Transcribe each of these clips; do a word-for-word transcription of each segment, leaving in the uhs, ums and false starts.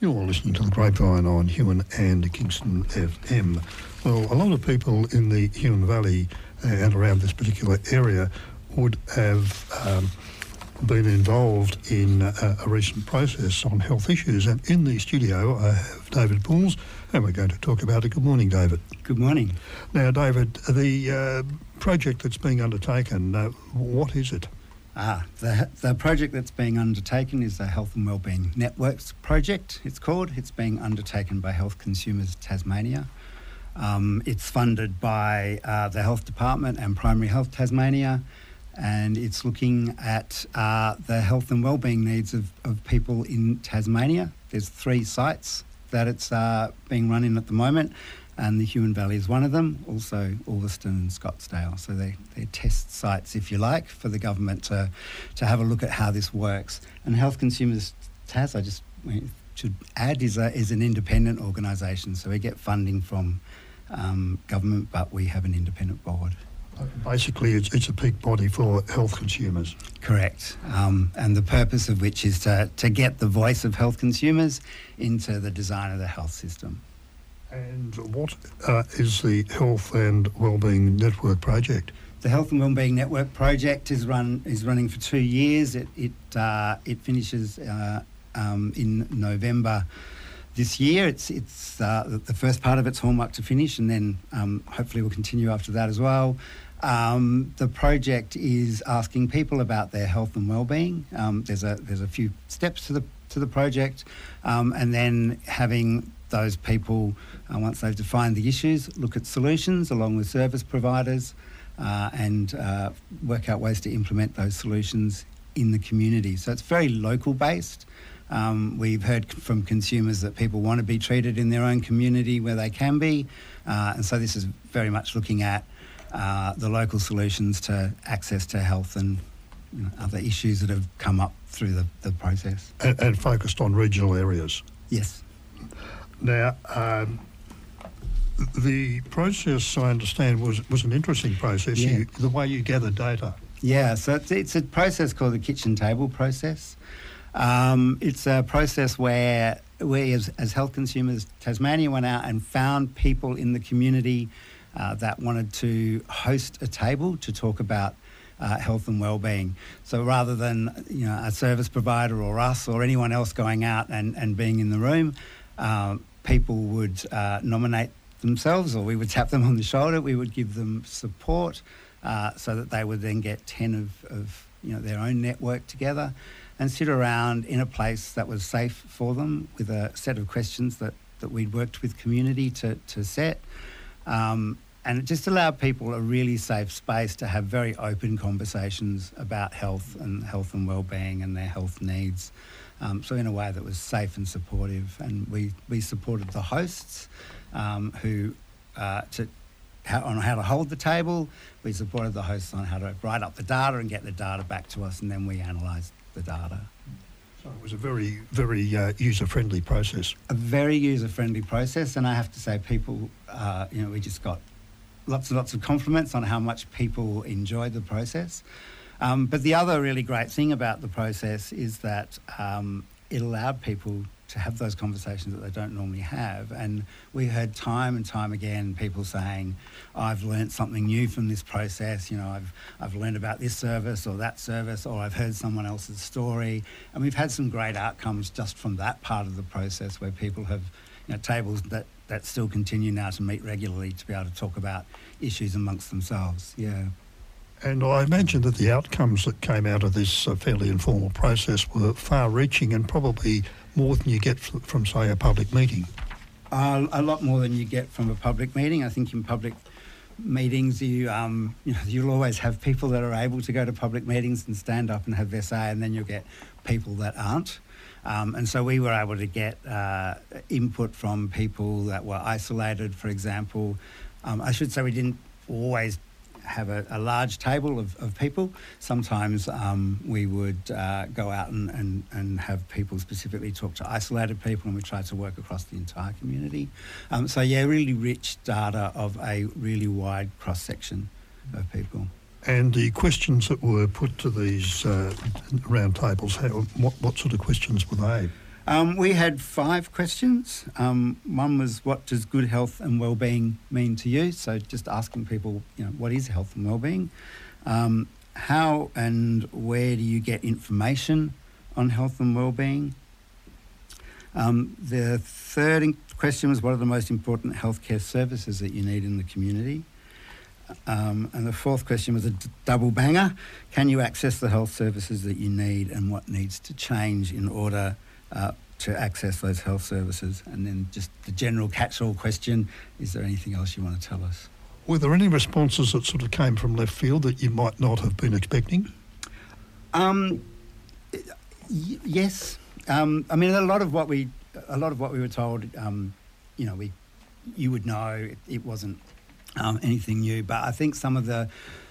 You're listening to The Grapevine on Huon and Kingston F M. Well, a lot of people in the Huon Valley uh, and around this particular area would have um, been involved in uh, a recent process on health issues. And in the studio, I have David Pools, and we're going to talk about it. Good morning, David. Good morning. Now, David, the uh, project that's being undertaken, uh, what is it? Ah, the, the project that's being undertaken is the Health and Wellbeing Networks project, it's called. It's being undertaken by Health Consumers Tasmania. Um, it's funded by uh, the Health Department and Primary Health Tasmania, and it's looking at uh, the health and wellbeing needs of, of people in Tasmania. There's three sites that it's uh, being run in at the moment, and the Huon Valley is one of them, also Ulverston and Scottsdale. So they, they're test sites, if you like, for the government to, to have a look at how this works. And Health Consumers Tas, I just should add, is, a, is an independent organisation. So we get funding from um, government, but we have an independent board. Basically, it's, it's a peak body for health consumers. Correct. Um, and the purpose of which is to, to get the voice of health consumers into the design of the health system. And what uh, is the Health and Wellbeing Network project? The Health and Wellbeing Network project is run is running for two years. It it uh, it finishes uh, um, in November this year. It's it's uh, the first part of it's hallmark to finish, and then um, hopefully we'll continue after that as well. Um, the project is asking people about their health and wellbeing. Um, there's a there's a few steps to the to the project, um, and then having those people, uh, once they've defined the issues, look at solutions along with service providers uh, and uh, work out ways to implement those solutions in the community. So it's very local based. Um, we've heard from consumers that people want to be treated in their own community where they can be. Uh, and so this is very much looking at uh, the local solutions to access to health and you know, other issues that have come up through the, the process. And, and focused on regional areas? Yes. Now, um, the process, I understand, was was an interesting process, yeah. you, the way you gather data. Yeah, so it's, it's a process called the kitchen table process. Um, it's a process where we, as, as Health Consumers Tasmania, went out and found people in the community uh, that wanted to host a table to talk about uh, health and wellbeing. So rather than you know a service provider or us or anyone else going out and, and being in the room, Uh, people would uh, nominate themselves, or we would tap them on the shoulder. We would give them support uh, so that they would then get ten of, of you know their own network together and sit around in a place that was safe for them with a set of questions that, that we'd worked with community to, to set. Um, and it just allowed people a really safe space to have very open conversations about health and health and wellbeing and their health needs. Um, so in a way that was safe and supportive, and we, we supported the hosts um, who uh, to how, on how to hold the table. We supported the hosts on how to write up the data and get the data back to us, and then we analysed the data. So it was a very, very uh, user-friendly process. A very user-friendly process, and I have to say, people, uh, you know, we just got lots and lots of compliments on how much people enjoyed the process. Um, but the other really great thing about the process is that um, it allowed people to have those conversations that they don't normally have. And we heard time and time again people saying, I've learnt something new from this process, you know, I've I've learned about this service or that service, or I've heard someone else's story. And we've had some great outcomes just from that part of the process where people have, you know, tables that, that still continue now to meet regularly to be able to talk about issues amongst themselves, yeah. And I imagine that the outcomes that came out of this uh, fairly informal process were far-reaching and probably more than you get f- from, say, a public meeting. Uh, a lot more than you get from a public meeting. I think in public meetings, you, um, you know, you'll always have people that are able to go to public meetings and stand up and have their say, and then you'll get people that aren't. Um, and so we were able to get uh, input from people that were isolated, for example. Um, I should say we didn't always have a, a large table of, of people. Sometimes um, we would uh, go out and, and, and have people specifically talk to isolated people, and we try to work across the entire community. Um, so yeah, really rich data of a really wide cross-section of people. And the questions that were put to these uh, round tables, how, what, what sort of questions were they? Um, we had five questions. Um, one was, what does good health and wellbeing mean to you? So just asking people, you know, what is health and wellbeing? Um, how and where do you get information on health and wellbeing? Um, the third in- question was, what are the most important healthcare services that you need in the community? Um, and the fourth question was a d- double banger. Can you access the health services that you need, and what needs to change in order uh, to access those health services? And then just the general catch-all question, is there anything else you want to tell us? Were there any responses that sort of came from left field that you might not have been expecting? Um, y- yes. Um, I mean, a lot of what we, a lot of what we were told, um, you know, we, you would know it, it wasn't um, anything new. But I think some of the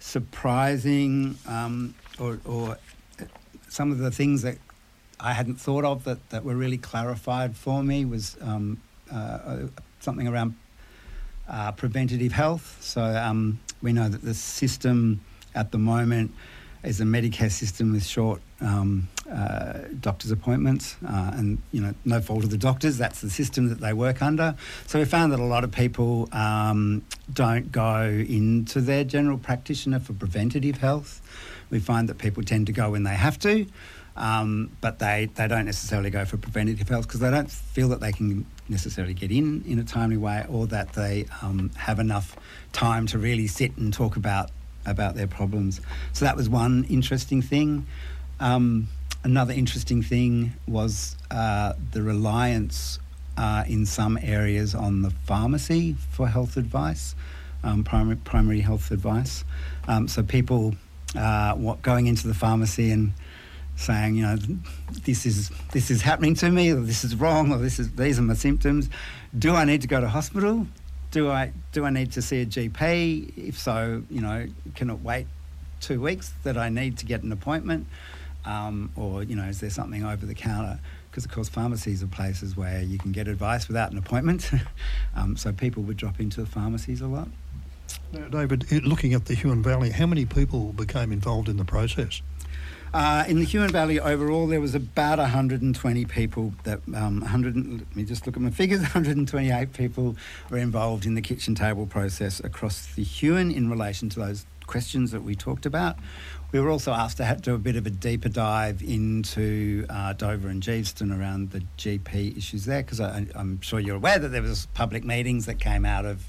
surprising um, or, or some of the things that I hadn't thought of that, that were really clarified for me was um, uh, something around uh, preventative health. So um, we know that the system at the moment is a Medicare system with short um, uh, doctor's appointments, uh, and you know, no fault of the doctors. That's the system that they work under. So we found that a lot of people um, don't go into their general practitioner for preventative health. We find that people tend to go when they have to, um, but they, they don't necessarily go for preventative health because they don't feel that they can necessarily get in in a timely way, or that they um, have enough time to really sit and talk about about their problems. So that was one interesting thing. Um, another interesting thing was uh, the reliance uh, in some areas on the pharmacy for health advice, um, primary, primary health advice. Um, so people uh, what, going into the pharmacy and saying, you know, this is this is happening to me, or this is wrong, or this is these are my symptoms. Do I need to go to hospital? Do I do I need to see a G P? If so, you know, can it wait two weeks that I need to get an appointment? Um, or, you know, is there something over the counter? Because, of course, pharmacies are places where you can get advice without an appointment. um, so people would drop into the pharmacies a lot. Now, David, looking at the Huon Valley, how many people became involved in the process? Uh, in the Huon Valley overall, there was about one hundred twenty people that, um, one hundred, let me just look at my figures, one hundred twenty-eight people were involved in the kitchen table process across the Huon in relation to those questions that we talked about. We were also asked to have, do a bit of a deeper dive into uh, Dover and Geeveston around the G P issues there, because I'm sure you're aware that there was public meetings that came out of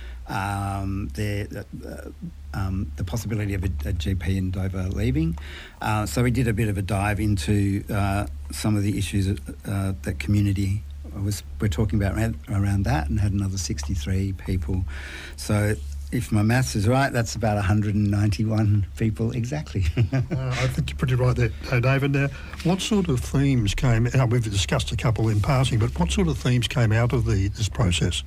um, the, uh, um, the possibility of a, a G P in Dover leaving. Uh, so we did a bit of a dive into uh, some of the issues uh, that community was we're talking about around, around that, and had another sixty-three people. So if my maths is right, that's about one hundred ninety-one people exactly. uh, I think you're pretty right there, uh, David. Now, what sort of themes came out? We've discussed a couple in passing, but what sort of themes came out of the this process?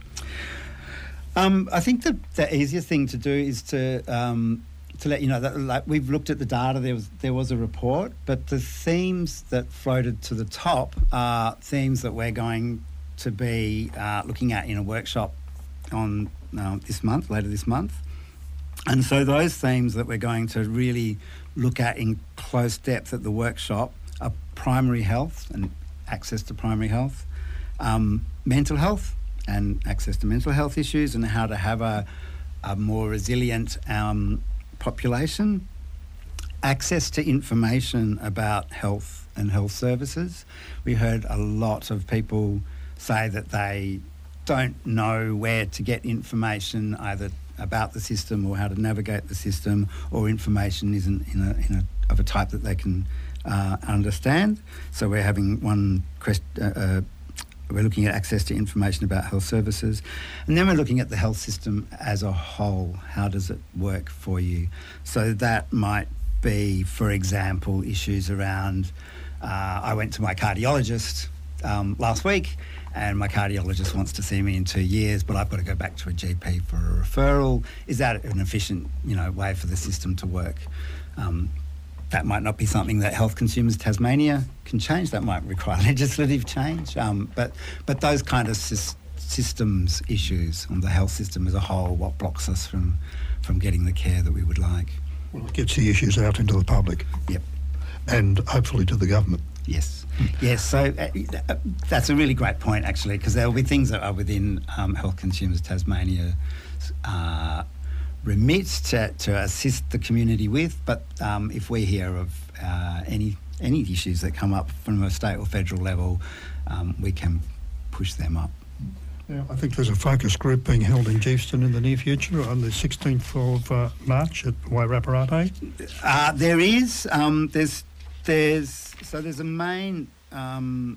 Um, I think the, the easiest thing to do is to um, to let you know that, like, we've looked at the data. There was there was a report, but the themes that floated to the top are themes that we're going to be uh, looking at in a workshop on uh, this month, later this month. And so those themes that we're going to really look at in close depth at the workshop are primary health and access to primary health, um, mental health and access to mental health issues, and how to have a, a more resilient um, population, access to information about health and health services. We heard a lot of people say that they don't know where to get information either about the system or how to navigate the system, or information isn't in a, in a, of a type that they can uh, understand. So we're having one question, uh, uh, we're looking at access to information about health services, and then we're looking at the health system as a whole. How does it work for you? So that might be, for example, issues around, uh, I went to my cardiologist um, last week, and my cardiologist wants to see me in two years, but I've got to go back to a G P for a referral. Is that an efficient, you know, way for the system to work? Um, that might not be something that Health Consumers Tasmania can change. That might require legislative change. Um, but but those kind of sy- systems issues on the health system as a whole, what blocks us from, from getting the care that we would like. Well, it gets the issues out into the public. Yep. And hopefully to the government. Yes. Yes, so uh, that's a really great point, actually, because there will be things that are within um, Health Consumers Tasmania uh, remit to, to assist the community with, but um, if we hear of uh, any any issues that come up from a state or federal level, um, we can push them up. Yeah, I think there's a focus group being held in Geefston in the near future on the sixteenth of uh, March at Wairarapa. Uh, there is. Um, there's, there's, so there's a main, um,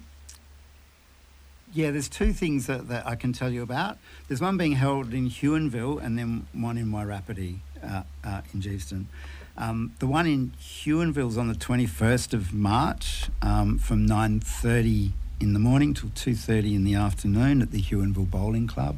yeah, there's two things that, that I can tell you about. There's one being held in Huonville and then one in Wairarapa uh, uh, in Geefston. Um, the one in Huonville is on the twenty-first of March um, from nine thirty in the morning till two thirty in the afternoon at the Huonville Bowling Club.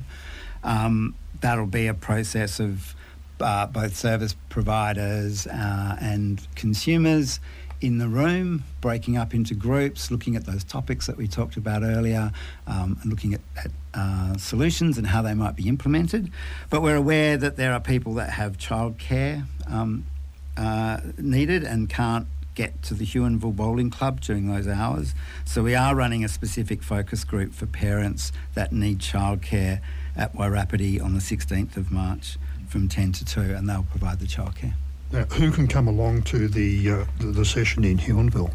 Um, that'll be a process of uh, both service providers uh, and consumers in the room, breaking up into groups, looking at those topics that we talked about earlier, um, and looking at, at uh, solutions and how they might be implemented. But we're aware that there are people that have childcare um, uh, needed and can't get to the Huonville Bowling Club during those hours. So we are running a specific focus group for parents that need childcare at Wairarapa on the sixteenth of March from ten to two, and they'll provide the childcare. Now, who can come along to the uh, the, the session in Huonville?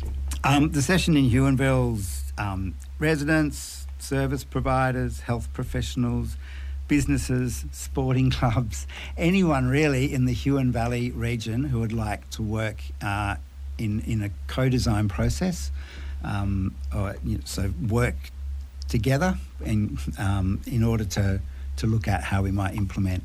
Um, the session in Huonville's um, residents, service providers, health professionals, businesses, sporting clubs, anyone really in the Huon Valley region who would like to work uh, in in a co-design process, um, or you know, so work together in um, in order to to look at how we might implement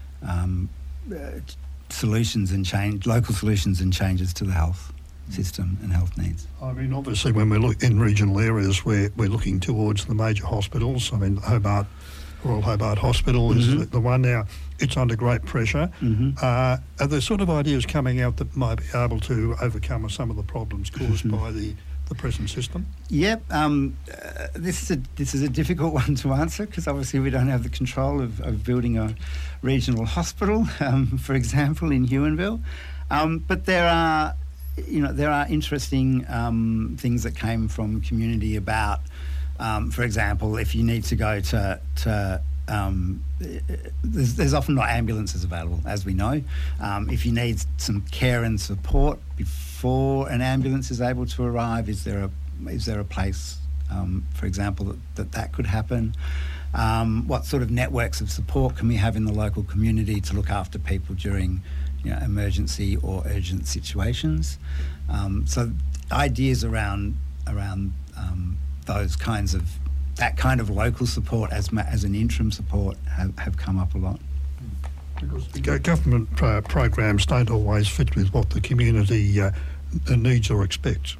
um, uh, solutions and change local solutions and changes to the health system and health needs. I mean, obviously, when we look in regional areas, we're we're looking towards the major hospitals. I mean, Hobart. Royal Hobart Hospital is mm-hmm. the, the one now. It's under great pressure. Mm-hmm. Uh, are there sort of ideas coming out that might be able to overcome some of the problems caused mm-hmm. by the, the present system? Yep. Um, uh, this is a this is a difficult one to answer because obviously we don't have the control of, of building a regional hospital, um, for example, in Huonville. Um, but there are, you know, there are interesting um, things that came from community about. Um, for example, if you need to go to, to um, there's, there's often not ambulances available, as we know. Um, if you need some care and support before an ambulance is able to arrive, is there a is there a place, um, for example, that, that that could happen? Um, what sort of networks of support can we have in the local community to look after people during, you know, emergency or urgent situations? Um, so ideas around around um, those kinds of, that kind of local support as ma- as an interim support have, have come up a lot. Because the government uh, programs don't always fit with what the community uh, needs or expects.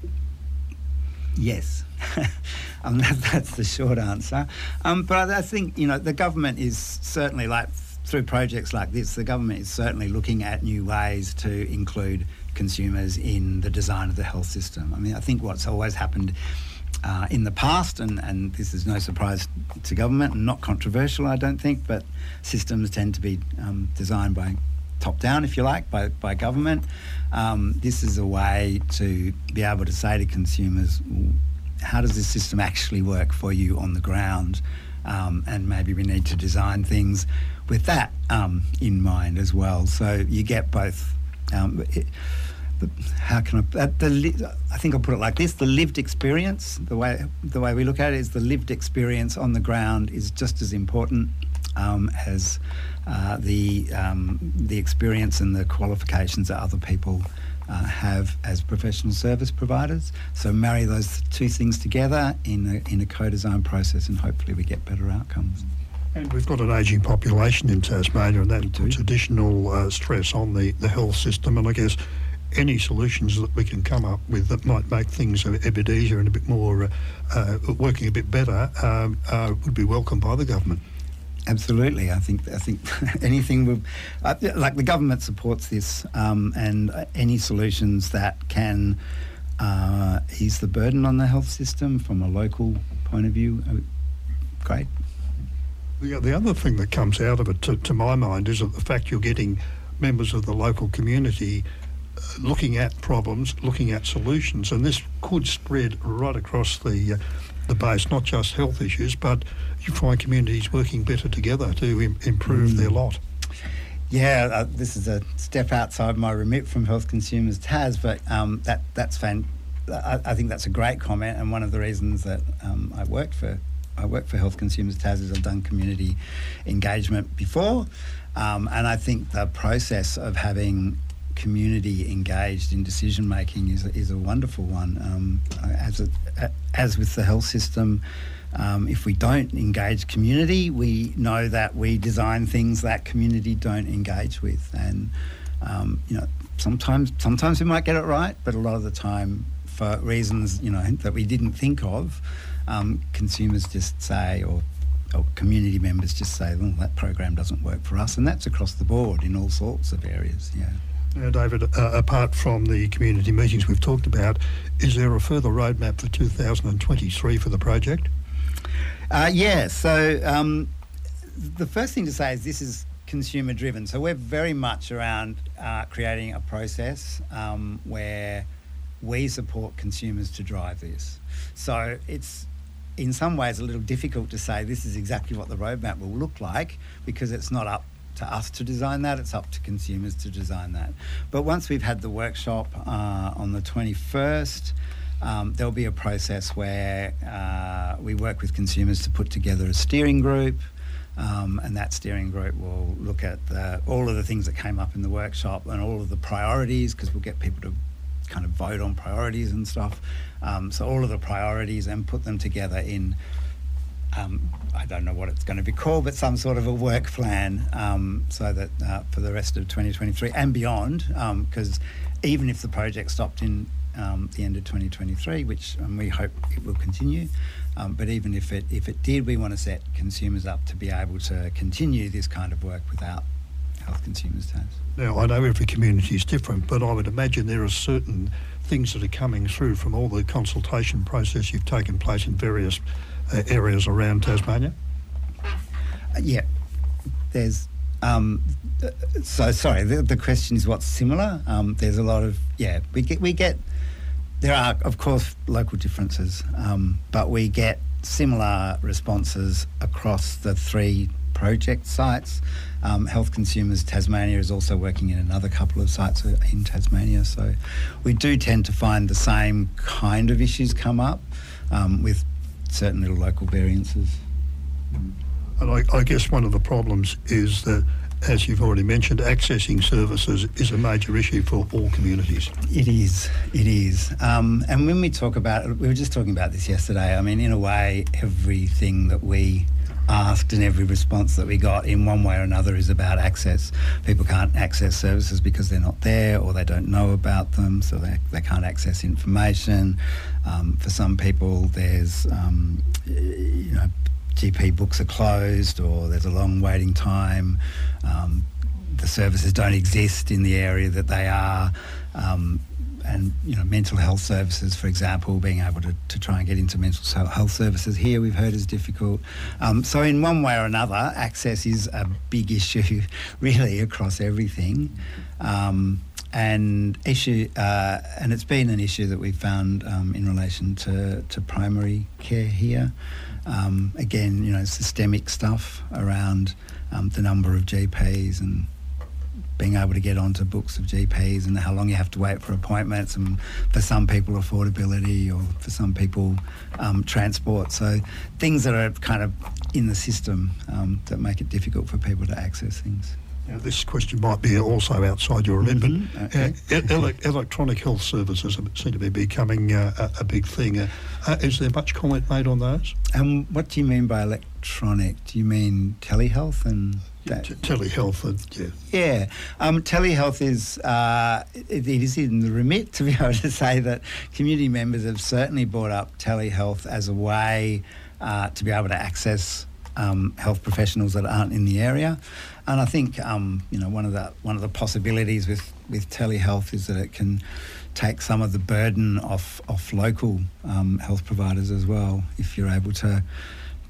Yes, um, that, that's the short answer. Um, but I think, you know, the government is certainly, like through projects like this, the government is certainly looking at new ways to include consumers in the design of the health system. I mean, I think what's always happened Uh, in the past, and, and this is no surprise to government and not controversial, I don't think, but systems tend to be um, designed by top down, if you like, by, by government. Um, this is a way to be able to say to consumers, well, how does this system actually work for you on the ground? Um, and maybe we need to design things with that um, in mind as well. So you get both. Um, it, The, how can I? Uh, the li- I think I'll put it like this: the lived experience, the way the way we look at it, is the lived experience on the ground is just as important um, as uh, the um, the experience and the qualifications that other people uh, have as professional service providers. So marry those two things together in a, in a co-design process, and hopefully we get better outcomes. And we've got an ageing population in Tasmania, and that puts additional uh, stress on the, the health system. And I guess any solutions that we can come up with that might make things a, a bit easier and a bit more uh, uh, working a bit better um, uh, would be welcomed by the government. Absolutely, I think I think anything will, uh, like the government supports this, um, and uh, any solutions that can uh, ease the burden on the health system from a local point of view, uh, great. The, the other thing that comes out of it, to, to my mind, is that the fact you're getting members of the local community looking at problems, looking at solutions, and this could spread right across the uh, the base, not just health issues, but you find communities working better together to Im- improve mm. their lot. Yeah, uh, this is a step outside my remit from Health Consumers Tas, but um, that that's fan. I, I think that's a great comment, and one of the reasons that um, I worked for I worked for Health Consumers Tas is I've done community engagement before, um, and I think the process of having community engaged in decision making is a, is a wonderful one. Um, as a, as with the health system, um, if we don't engage community, we know that we design things that community don't engage with, and um, you know sometimes sometimes we might get it right, but a lot of the time, for reasons you know that we didn't think of, um, consumers just say or. or community members just say, well, that program doesn't work for us, and that's across the board in all sorts of areas. Yeah. Now, David, uh, apart from the community meetings we've talked about, is there a further roadmap for two thousand twenty-three for the project? Uh, yeah, so um, the first thing to say is this is consumer driven. So we're very much around uh, creating a process um, where we support consumers to drive this. So it's in some ways a little difficult to say this is exactly what the roadmap will look like, because it's not up to us to design that, it's up to consumers to design that. But once we've had the workshop uh, on the twenty-first, um, there'll be a process where uh, we work with consumers to put together a steering group, um, and that steering group will look at the, all of the things that came up in the workshop and all of the priorities, because we'll get people to kind of vote on priorities and stuff. Um, so all of the priorities, and put them together in Um, I don't know what it's going to be called, but some sort of a work plan, um, so that uh, for the rest of twenty twenty-three and beyond, because um, even if the project stopped in um, the end of twenty twenty-three, which um, we hope it will continue, um, but even if it if it did, we want to set consumers up to be able to continue this kind of work without Health Consumers Tas. Now, I know every community is different, but I would imagine there are certain things that are coming through from all the consultation process you've taken place in various Uh, areas around Tasmania? Uh, yeah, there's. Um, uh, so sorry. The, the question is what's similar. Um, there's a lot of yeah. We get we get. There are of course local differences, um, but we get similar responses across the three project sites. Um, Health Consumers Tasmania is also working in another couple of sites in Tasmania, so we do tend to find the same kind of issues come up um, with certain little local variances. And I, I guess one of the problems is that, as you've already mentioned, accessing services is a major issue for all communities. It is, it is. Um, and when we talk about, we were just talking about this yesterday, I mean, in a way, everything that we asked and every response that we got in one way or another is about access. People can't access services because they're not there, or they don't know about them, so they, they can't access information. Um, for some people, there's, um, you know, G P books are closed, or there's a long waiting time. Um, the services don't exist in the area that they are. Um, and, you know, mental health services, for example, being able to, to try and get into mental health services here, we've heard is difficult. Um, so in one way or another, access is a big issue, really, across everything. Um, and issue, uh, and it's been an issue that we've found um, in relation to, to primary care here. Um, again, you know, systemic stuff around um, the number of G Ps and being able to get onto books of G Ps and how long you have to wait for appointments, and for some people affordability, or for some people um, transport. So things that are kind of in the system um, that make it difficult for people to access things. Now, this question might be also outside your remit, mm-hmm. but okay. uh, ele- electronic health services seem to be becoming uh, a, a big thing. Uh, uh, is there much comment made on those? Um, what do you mean by electronic? Do you mean telehealth and that? T- telehealth, and yeah. Yeah, um, telehealth is uh, it, it is in the remit to be able to say that community members have certainly brought up telehealth as a way uh, to be able to access Um, health professionals that aren't in the area, and I think um, you know one of the one of the possibilities with, with telehealth is that it can take some of the burden off off local um, health providers as well. If you're able to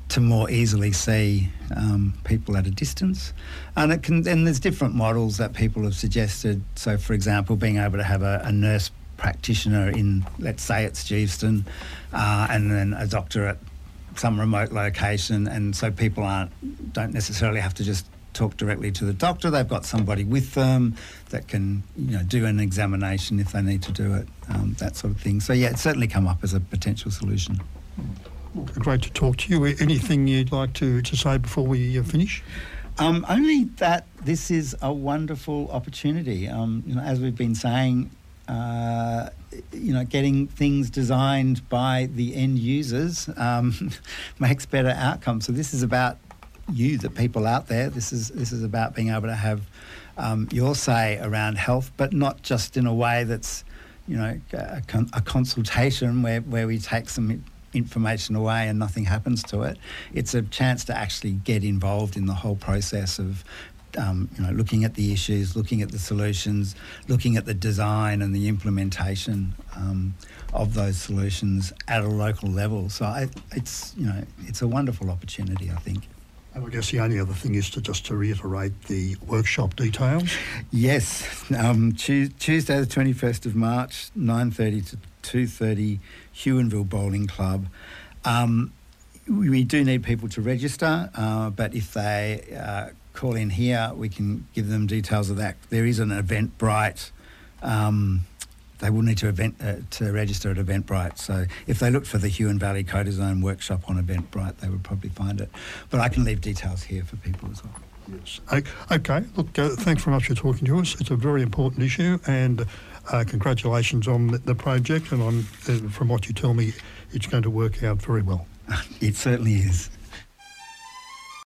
to more easily see um, people at a distance. And it can, and there's different models that people have suggested. So, for example, being able to have a, a nurse practitioner in, let's say it's Geeveston, uh, and then a doctor at some remote location, and so people aren't don't necessarily have to just talk directly to the doctor. They've got somebody with them that can, you know, do an examination if they need to do it, um, that sort of thing. So yeah, it's certainly come up as a potential solution. Great to talk to you. Anything you'd like to, to say before we uh, finish? Um, only that this is a wonderful opportunity. Um, you know, as we've been saying, uh, you know, getting things designed by the end users um, makes better outcomes. So this is about you, the people out there. This is this is about being able to have um, your say around health, but not just in a way that's, you know, a, con- a consultation where, where we take some information away and nothing happens to it. It's a chance to actually get involved in the whole process of um, you know, looking at the issues, looking at the solutions, looking at the design and the implementation um, of those solutions at a local level. So I, it's, you know, it's a wonderful opportunity, I think. And I guess the only other thing is to just to reiterate the workshop details. Yes, um, tu- Tuesday the twenty-first of March, nine thirty to two thirty, Huonville Bowling Club. Um, we do need people to register, uh, but if they uh, call in here, we can give them details of that. There is an Eventbrite. Um, they will need to event uh, to register at Eventbrite. So if they look for the Huon Valley Codazone workshop on Eventbrite, they would probably find it. But I can leave details here for people as well. Yes. Okay. Look, uh, thanks very much for talking to us. It's a very important issue, and uh, congratulations on the, the project. And on, uh, from what you tell me, it's going to work out very well. It certainly is.